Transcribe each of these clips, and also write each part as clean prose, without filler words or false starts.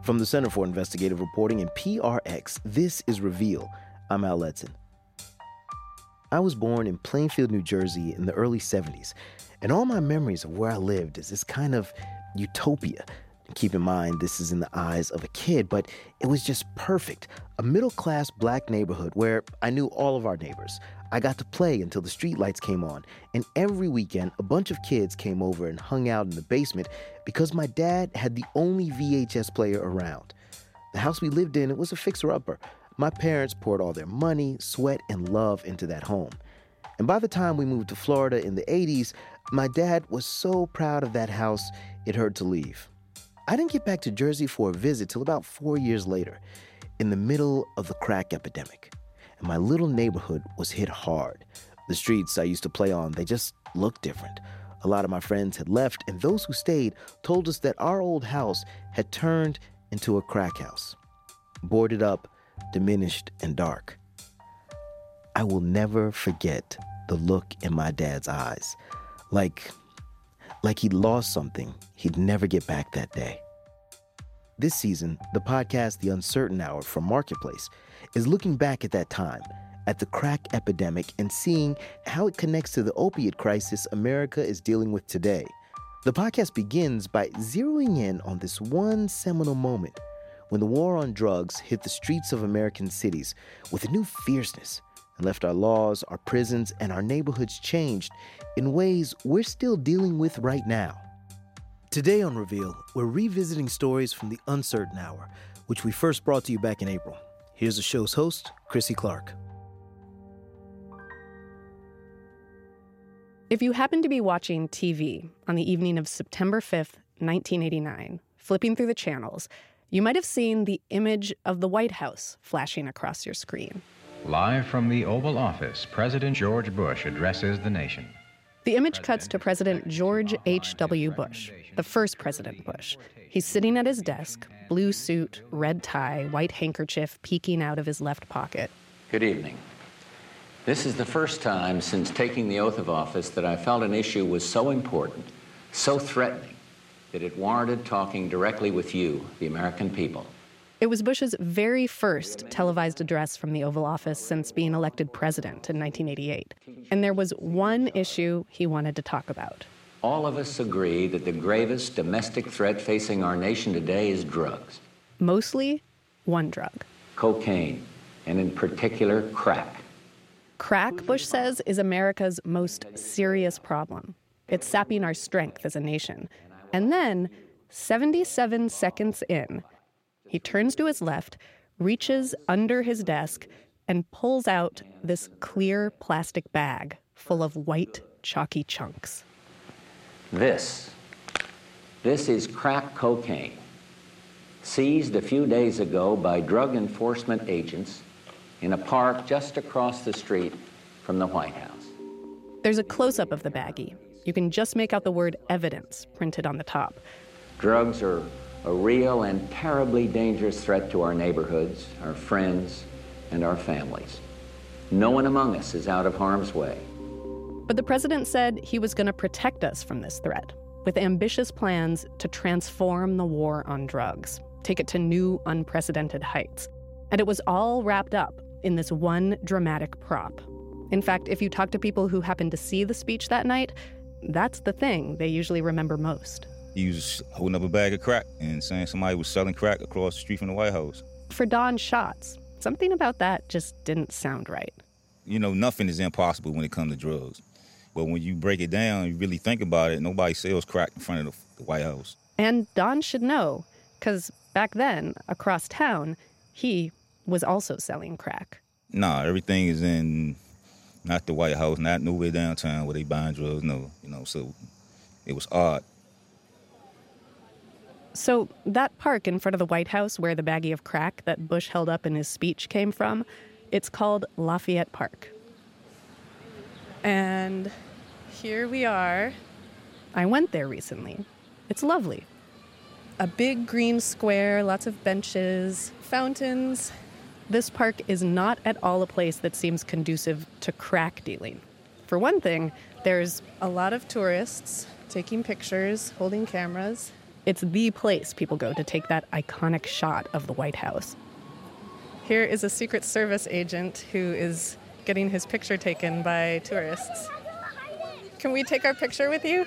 From the Center for Investigative Reporting and PRX, this is Reveal. I'm Al Letson. I was born in Plainfield, New Jersey in the early 70s, and all my memories of where I lived is this kind of utopia. Keep in mind, this is in the eyes of a kid, but it was just perfect. A middle-class black neighborhood where I knew all of our neighbors. I got to play until the streetlights came on, and every weekend, a bunch of kids came over and hung out in the basement because my dad had the only VHS player around. The house we lived in, it was a fixer-upper. My parents poured all their money, sweat, and love into that home. And by the time we moved to Florida in the 80s, my dad was so proud of that house, it hurt to leave. I didn't get back to Jersey for a visit till about 4 years later, in the middle of the crack epidemic. And my little neighborhood was hit hard. The streets I used to play on, they just looked different. A lot of my friends had left, and those who stayed told us that our old house had turned into a crack house. Boarded up, diminished, and dark. I will never forget the look in my dad's eyes. Like he'd lost something he'd never get back that day. This season, the podcast The Uncertain Hour from Marketplace is looking back at that time, at the crack epidemic, and seeing how it connects to the opiate crisis America is dealing with today. The podcast begins by zeroing in on this one seminal moment when the war on drugs hit the streets of American cities with a new fierceness and left our laws, our prisons, and our neighborhoods changed in ways we're still dealing with right now. Today on Reveal, we're revisiting stories from The Uncertain Hour, which we first brought to you back in April. Here's the show's host, Chrissy Clark. If you happen to be watching TV on the evening of September 5th, 1989, flipping through the channels, you might have seen the image of the White House flashing across your screen. Live from the Oval Office, President George Bush addresses the nation. The image cuts to President George H.W. Bush, the first President Bush. He's sitting at his desk, blue suit, red tie, white handkerchief peeking out of his left pocket. Good evening. This is the first time since taking the oath of office that I felt an issue was so important, so threatening, that it warranted talking directly with you, the American people. It was Bush's very first televised address from the Oval Office since being elected president in 1988. And there was one issue he wanted to talk about. All of us agree that the gravest domestic threat facing our nation today is drugs. Mostly one drug. Cocaine, and in particular, crack. Crack, Bush says, is America's most serious problem. It's sapping our strength as a nation. And then, 77 seconds in, he turns to his left, reaches under his desk, and pulls out this clear plastic bag full of white, chalky chunks. This is crack cocaine, seized a few days ago by drug enforcement agents in a park just across the street from the White House. There's a close-up of the baggie. You can just make out the word evidence printed on the top. Drugs are a real and terribly dangerous threat to our neighborhoods, our friends, and our families. No one among us is out of harm's way. But the president said he was going to protect us from this threat with ambitious plans to transform the war on drugs, take it to new, unprecedented heights. And it was all wrapped up in this one dramatic prop. In fact, if you talk to people who happened to see the speech that night, that's the thing they usually remember most. He was holding up a bag of crack and saying somebody was selling crack across the street from the White House. For Don Schatz, something about that just didn't sound right. You know, nothing is impossible when it comes to drugs. But when you break it down, you really think about it, nobody sells crack in front of the White House. And Don should know, because back then, across town, he was also selling crack. Nah, everything is in, not the White House, not nowhere downtown where they buying drugs, no. So it was odd. So that park in front of the White House where the baggie of crack that Bush held up in his speech came from, it's called Lafayette Park. And here we are. I went there recently. It's lovely. A big green square, lots of benches, fountains. This park is not at all a place that seems conducive to crack dealing. For one thing, there's a lot of tourists taking pictures, holding cameras. It's the place people go to take that iconic shot of the White House. Here is a Secret Service agent who is getting his picture taken by tourists. Can we take our picture with you?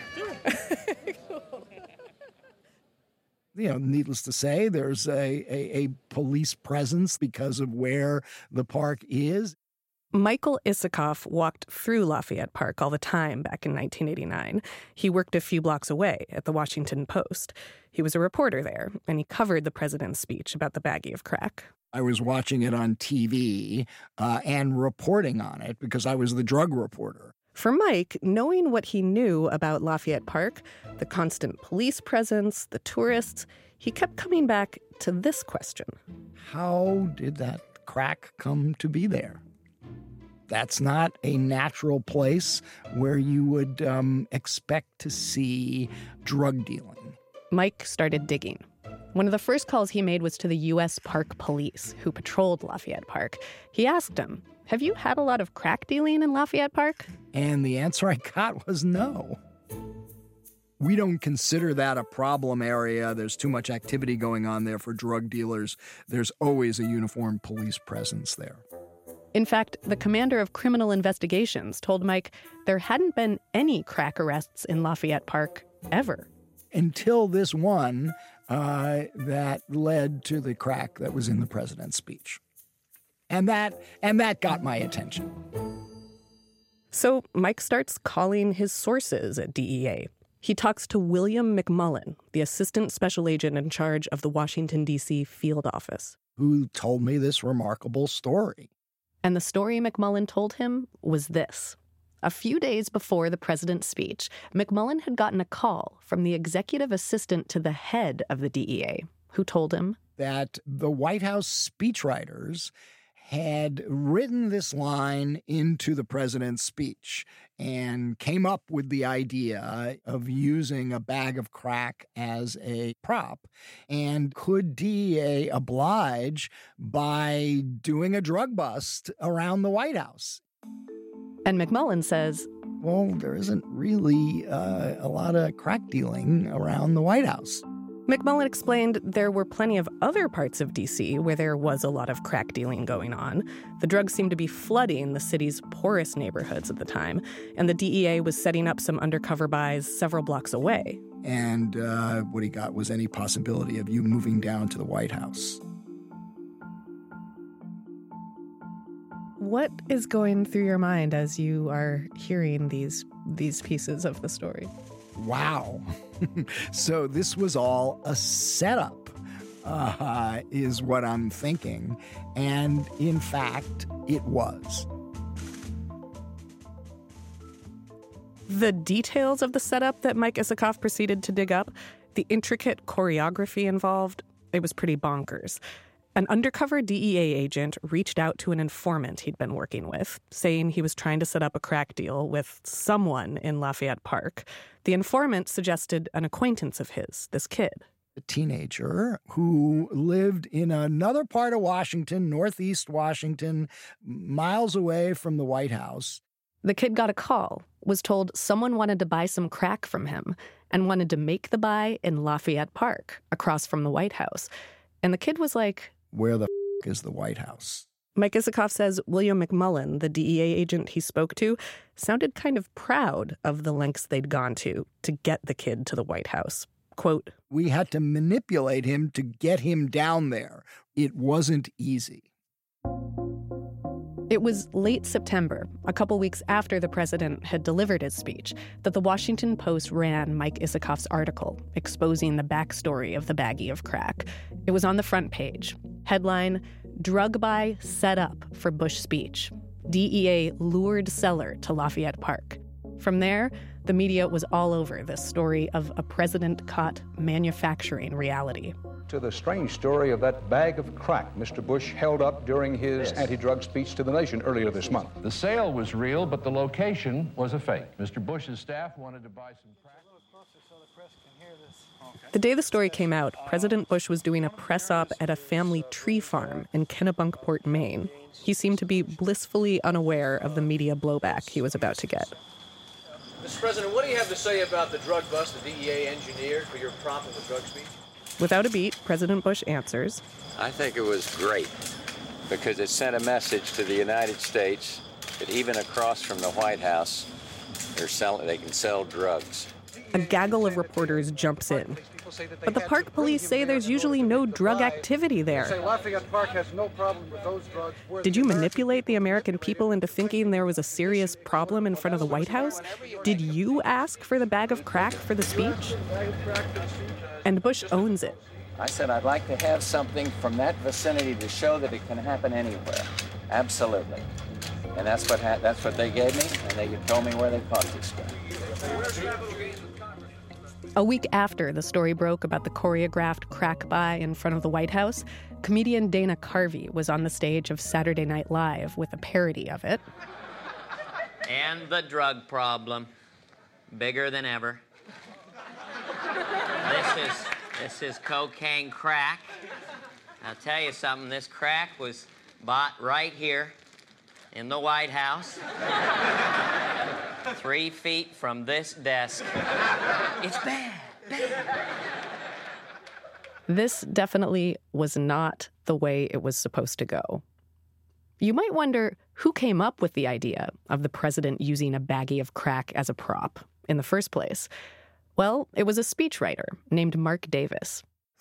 Needless to say, there's a police presence because of where the park is. Michael Isikoff walked through Lafayette Park all the time back in 1989. He worked a few blocks away at the Washington Post. He was a reporter there, and he covered the president's speech about the baggie of crack. I was watching it on TV and reporting on it because I was the drug reporter. For Mike, knowing what he knew about Lafayette Park, the constant police presence, the tourists, he kept coming back to this question. How did that crack come to be there? That's not a natural place where you would expect to see drug dealing. Mike started digging. One of the first calls he made was to the U.S. Park Police, who patrolled Lafayette Park. He asked them, "Have you had a lot of crack dealing in Lafayette Park?" And the answer I got was no. We don't consider that a problem area. There's too much activity going on there for drug dealers. There's always a uniformed police presence there. In fact, the commander of criminal investigations told Mike there hadn't been any crack arrests in Lafayette Park ever. Until this one that led to the crack that was in the president's speech. And that got my attention. So Mike starts calling his sources at DEA. He talks to William McMullen, the assistant special agent in charge of the Washington, D.C. field office, who told me this remarkable story. And the story McMullen told him was this. A few days before the president's speech, McMullen had gotten a call from the executive assistant to the head of the DEA, who told him that the White House speechwriters had written this line into the president's speech and came up with the idea of using a bag of crack as a prop. And could DEA oblige by doing a drug bust around the White House? And McMullen says, well, there isn't really a lot of crack dealing around the White House. McMullen explained there were plenty of other parts of D.C. where there was a lot of crack dealing going on. The drugs seemed to be flooding the city's poorest neighborhoods at the time, and the DEA was setting up some undercover buys several blocks away. And what he got was any possibility of you moving down to the White House. What is going through your mind as you are hearing these pieces of the story? Wow. So this was all a setup, is what I'm thinking. And in fact, it was. The details of the setup that Mike Isikoff proceeded to dig up, the intricate choreography involved, it was pretty bonkers. An undercover DEA agent reached out to an informant he'd been working with, saying he was trying to set up a crack deal with someone in Lafayette Park. The informant suggested an acquaintance of his, this kid. A teenager who lived in another part of Washington, northeast Washington, miles away from the White House. The kid got a call, was told someone wanted to buy some crack from him, and wanted to make the buy in Lafayette Park, across from the White House. And the kid was like, where the is the White House? Mike Isikoff says William McMullen, the DEA agent he spoke to, sounded kind of proud of the lengths they'd gone to get the kid to the White House. Quote, we had to manipulate him to get him down there. It wasn't easy. It was late September, a couple weeks after the president had delivered his speech, that the Washington Post ran Mike Isikoff's article exposing the backstory of the baggie of crack. It was on the front page. Headline, Drug Buy Set Up for Bush Speech. DEA lured seller to Lafayette Park. From there, the media was all over this story of a president caught manufacturing reality. To the strange story of that bag of crack Mr. Bush held up during his anti-drug speech to the nation earlier this month. The sale was real, but the location was a fake. Mr. Bush's staff wanted to buy some crack. The day the story came out, President Bush was doing a press op at a family tree farm in Kennebunkport, Maine. He seemed to be blissfully unaware of the media blowback he was about to get. Mr. President, what do you have to say about the drug bust the DEA engineered for your prompt of the drug speech? Without a beat, President Bush answers. I think it was great because it sent a message to the United States that even across from the White House, they can sell drugs. A gaggle of reporters jumps in. But the park police say there's usually no drug activity there. Lafayette Park has no problem with those drugs. Did you manipulate the American people into thinking there was a serious problem in front of the White House? Did you ask for the bag of crack for the speech? And Bush owns it. I said I'd like to have something from that vicinity to show that it can happen anywhere. Absolutely. And that's what they gave me, and they told me where they caught this guy. A week after the story broke about the choreographed crack buy in front of the White House, comedian Dana Carvey was on the stage of Saturday Night Live with a parody of it. And the drug problem, bigger than ever. This is cocaine crack. I'll tell you something, this crack was bought right here in the White House, 3 feet from this desk. It's bad. This definitely was not the way it was supposed to go. You might wonder who came up with the idea of the president using a baggie of crack as a prop in the first place. Well, it was a speechwriter named Mark Davis.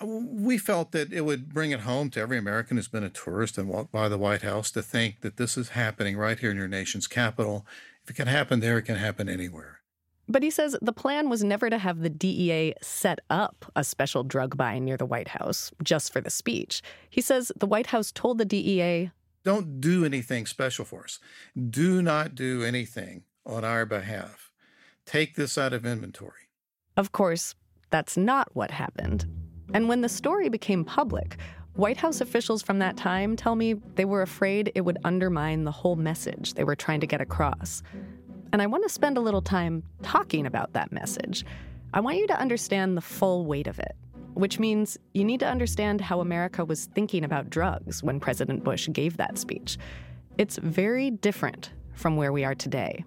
We felt that it would bring it home to every American who's been a tourist and walked by the White House to think that this is happening right here in your nation's capital. If it can happen there, it can happen anywhere. But he says the plan was never to have the DEA set up a special drug buy near the White House just for the speech. He says the White House told the DEA, don't do anything special for us. Do not do anything on our behalf. Take this out of inventory. Of course, that's not what happened. And when the story became public, White House officials from that time tell me they were afraid it would undermine the whole message they were trying to get across. And I want to spend a little time talking about that message. I want you to understand the full weight of it, which means you need to understand how America was thinking about drugs when President Bush gave that speech. It's very different from where we are today.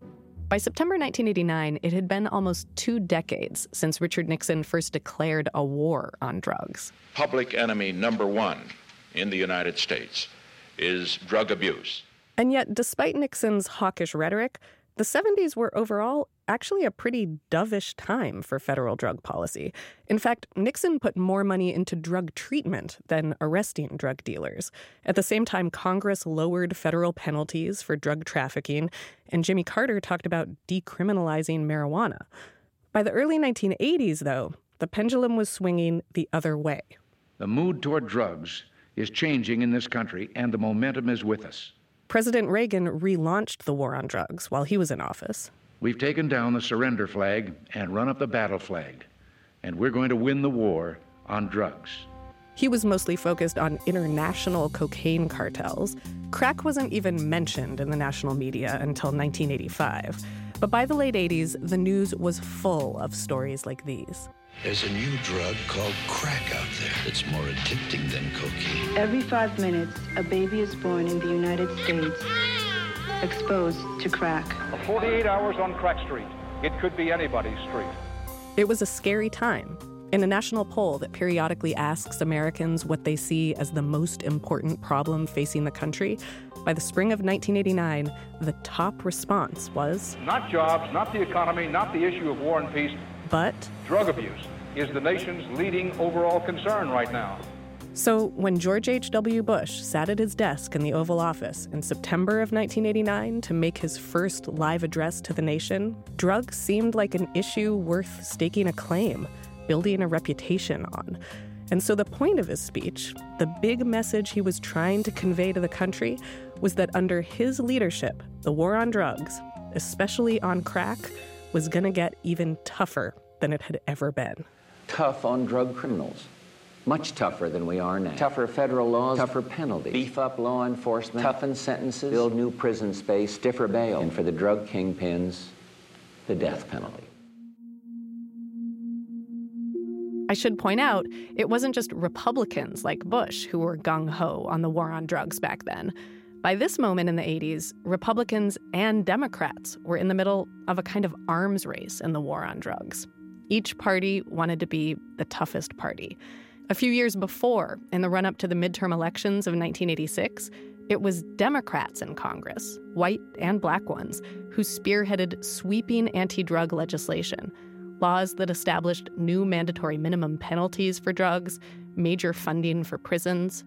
By September 1989, it had been almost 2 decades since Richard Nixon first declared a war on drugs. Public enemy number 1 in the United States is drug abuse. And yet, despite Nixon's hawkish rhetoric, the 70s were overall actually a pretty dovish time for federal drug policy. In fact, Nixon put more money into drug treatment than arresting drug dealers. At the same time, Congress lowered federal penalties for drug trafficking, and Jimmy Carter talked about decriminalizing marijuana. By the early 1980s, though, the pendulum was swinging the other way. The mood toward drugs is changing in this country, and the momentum is with us. President Reagan relaunched the war on drugs while he was in office. We've taken down the surrender flag and run up the battle flag, and we're going to win the war on drugs. He was mostly focused on international cocaine cartels. Crack wasn't even mentioned in the national media until 1985. But by the late 80s, the news was full of stories like these. There's a new drug called crack out there that's more addicting than cocaine. Every 5 minutes, a baby is born in the United States exposed to crack. 48 hours on Crack Street. It could be anybody's street. It was a scary time. In a national poll that periodically asks Americans what they see as the most important problem facing the country, by the spring of 1989, the top response was... Not jobs, not the economy, not the issue of war and peace. But... drug abuse is the nation's leading overall concern right now. So when George H.W. Bush sat at his desk in the Oval Office in September of 1989 to make his first live address to the nation, drugs seemed like an issue worth staking a claim, building a reputation on. And so the point of his speech, the big message he was trying to convey to the country, was that under his leadership, the war on drugs, especially on crack, was going to get even tougher than it had ever been. Tough on drug criminals. Much tougher than we are now. Tougher federal laws, tougher penalties. Beef up law enforcement, toughen sentences, build new prison space, stiffer bail. And for the drug kingpins, the death penalty. I should point out, it wasn't just Republicans like Bush who were gung-ho on the war on drugs back then. By this moment in the 80s, Republicans and Democrats were in the middle of a kind of arms race in the war on drugs. Each party wanted to be the toughest party. A few years before, in the run-up to the midterm elections of 1986, it was Democrats in Congress, white and black ones, who spearheaded sweeping anti-drug legislation, laws that established new mandatory minimum penalties for drugs, major funding for prisons.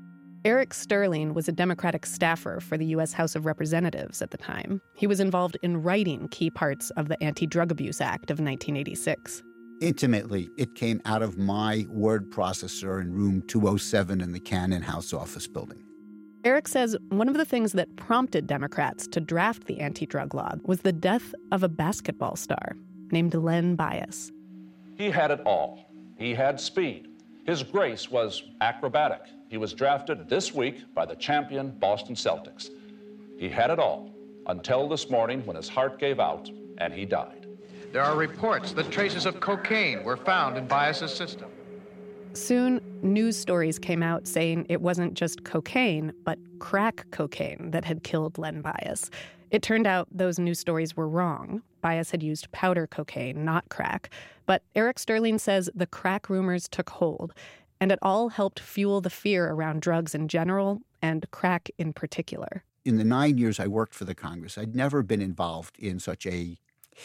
Eric Sterling was a Democratic staffer for the U.S. House of Representatives at the time. He was involved in writing key parts of the Anti-Drug Abuse Act of 1986. Intimately, it came out of my word processor in room 207 in the Cannon House office building. Eric says one of the things that prompted Democrats to draft the anti-drug law was the death of a basketball star named Len Bias. He had it all. He had speed. His grace was acrobatic. He was drafted this week by the champion Boston Celtics. He had it all until this morning when his heart gave out and he died. There are reports that traces of cocaine were found in Bias's system. Soon, news stories came out saying it wasn't just cocaine, but crack cocaine that had killed Len Bias. It turned out those news stories were wrong. Bias had used powder cocaine, not crack. But Eric Sterling says the crack rumors took hold, and it all helped fuel the fear around drugs in general and crack in particular. In the 9 years I worked for the Congress, I'd never been involved in such a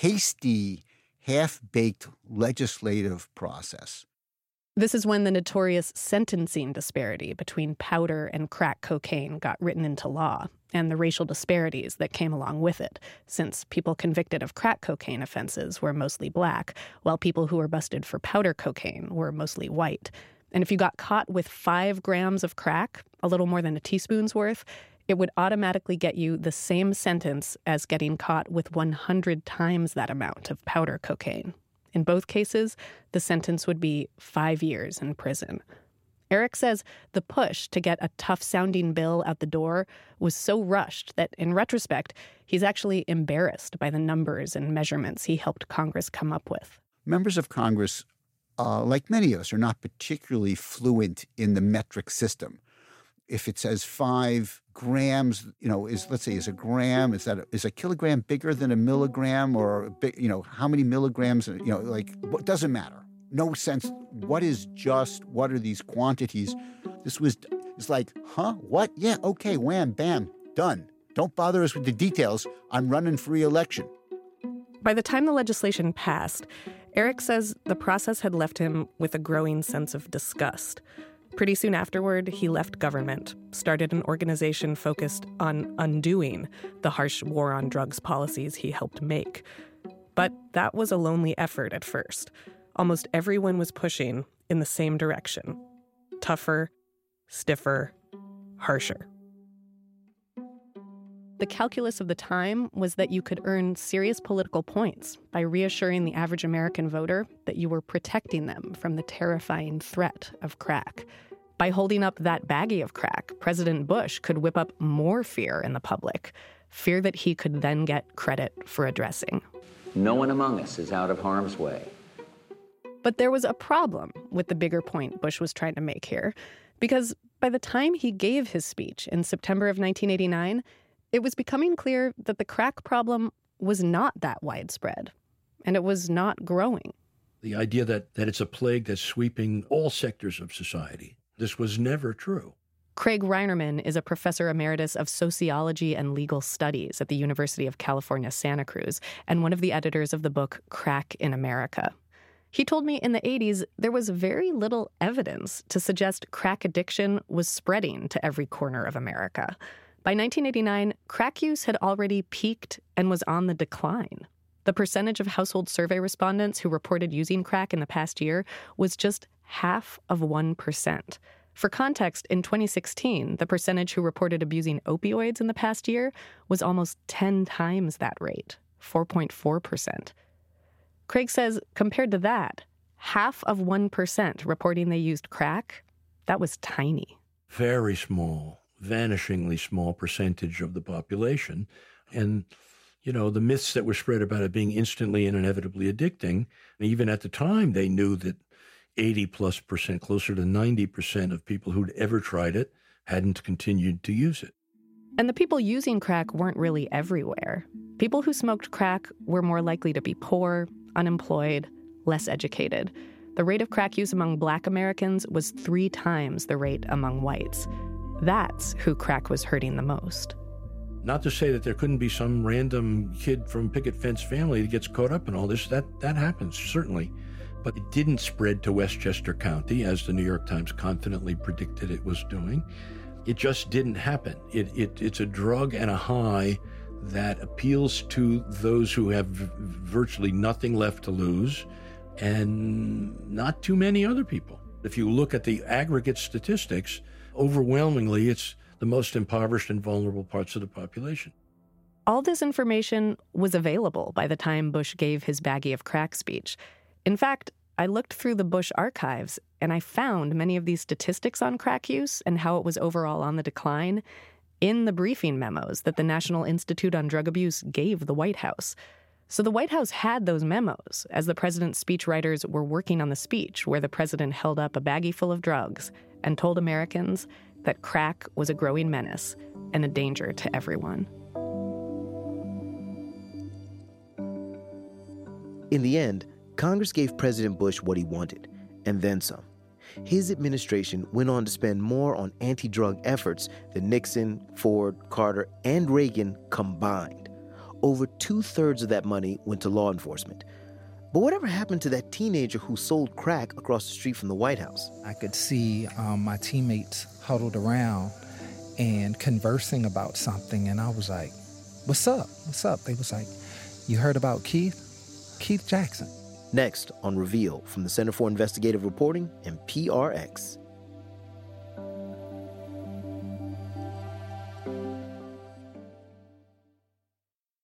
hasty, half-baked legislative process. This is when the notorious sentencing disparity between powder and crack cocaine got written into law, and the racial disparities that came along with it, since people convicted of crack cocaine offenses were mostly black, while people who were busted for powder cocaine were mostly white. And if you got caught with 5 grams of crack, a little more than a teaspoon's worth, it would automatically get you the same sentence as getting caught with 100 times that amount of powder cocaine. In both cases, the sentence would be 5 years in prison. Eric says the push to get a tough-sounding bill out the door was so rushed that, in retrospect, he's actually embarrassed by the numbers and measurements he helped Congress come up with. Members of Congress, like many of us, are not particularly fluent in the metric system. If it says 5 grams, is a gram, is a kilogram bigger than a milligram, or how many milligrams, what doesn't matter. No sense. What are these quantities? It's like, huh? What? Yeah, okay, wham, bam, done. Don't bother us with the details. I'm running for re-election. By the time the legislation passed, Eric says the process had left him with a growing sense of disgust. Pretty soon afterward, he left government, started an organization focused on undoing the harsh war on drugs policies he helped make. But that was a lonely effort at first. Almost everyone was pushing in the same direction. Tougher, stiffer, harsher. The calculus of the time was that you could earn serious political points by reassuring the average American voter that you were protecting them from the terrifying threat of crack. By holding up that baggie of crack, President Bush could whip up more fear in the public, fear that he could then get credit for addressing. No one among us is out of harm's way. But there was a problem with the bigger point Bush was trying to make here, because by the time he gave his speech in September of 1989, it was becoming clear that the crack problem was not that widespread, and it was not growing. The idea that it's a plague that's sweeping all sectors of society, this was never true. Craig Reinerman is a professor emeritus of sociology and legal studies at the University of California, Santa Cruz, and one of the editors of the book Crack in America. He told me in the 80s there was very little evidence to suggest crack addiction was spreading to every corner of America. By 1989, crack use had already peaked and was on the decline. The percentage of household survey respondents who reported using crack in the past year was just 0.5%. For context, in 2016, the percentage who reported abusing opioids in the past year was almost 10 times that rate, 4.4%. Craig says, compared to that, 0.5% reporting they used crack, that was tiny. Very small, vanishingly small percentage of the population. And, the myths that were spread about it being instantly and inevitably addicting, even at the time, they knew that 80+%, closer to 90% of people who'd ever tried it hadn't continued to use it. And the people using crack weren't really everywhere. People who smoked crack were more likely to be poor, unemployed, less educated. The rate of crack use among Black Americans was 3 times the rate among whites. That's who crack was hurting the most. Not to say that there couldn't be some random kid from picket fence family that gets caught up in all this. That happens, certainly. But it didn't spread to Westchester County, as the New York Times confidently predicted it was doing. It just didn't happen. It's a drug and a high that appeals to those who have virtually nothing left to lose and not too many other people. If you look at the aggregate statistics, overwhelmingly it's the most impoverished and vulnerable parts of the population. All this information was available by the time Bush gave his baggie of crack speech. In fact, I looked through the Bush archives and I found many of these statistics on crack use and how it was overall on the decline in the briefing memos that the National Institute on Drug Abuse gave the White House. So the White House had those memos as the president's speechwriters were working on the speech where the president held up a baggie full of drugs and told Americans that crack was a growing menace and a danger to everyone. In the end, Congress gave President Bush what he wanted, and then some. His administration went on to spend more on anti-drug efforts than Nixon, Ford, Carter, and Reagan combined. Over 2/3 of that money went to law enforcement. But whatever happened to that teenager who sold crack across the street from the White House? I could see my teammates huddled around and conversing about something, and I was like, "What's up? What's up?" They was like, "You heard about Keith Jackson?" Next on Reveal from the Center for Investigative Reporting and PRX.